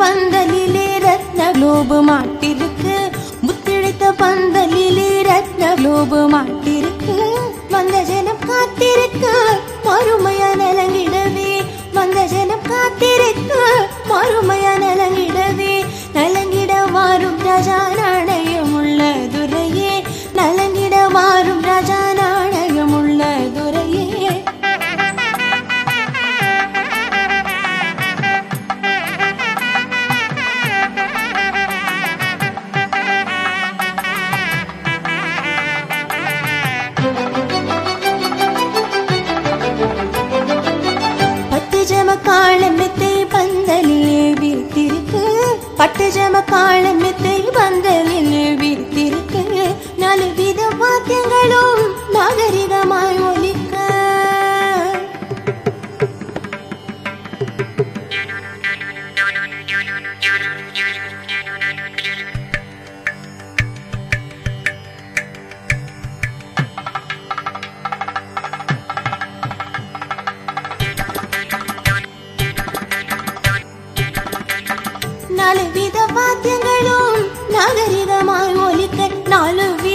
பந்தலிலே ரத்ன globe மாட்டிருக்கு, முத்திழைத்த பந்தலிலே ரத்ன globe மாட்டிருக்கு. வந்த ஜனம் காத்திருக்கு மறுமையா நலங்கிடவே, வந்த ஜனம் காத்திருக்கு மறுமையா நலங்கிடவே. நலங்கிட வாரும் ராஜா நாணயம் உள்ள துரையே, நலங்கிட வாரும் ராஜா நாணயம் உள்ள துரையே. காலமெத்தை பந்தலிலே வீர்த்திருக்கு, பட்டு ஜம காலமெத்தை பந்தலிலே வீர்த்திருக்கு. 4 வித வாத்தியங்களும் நாகரிகமாய் ஒலிக்க, நாலு வித வாத்தியங்களும் நாகரிகமாய் ஒலிக்க, 4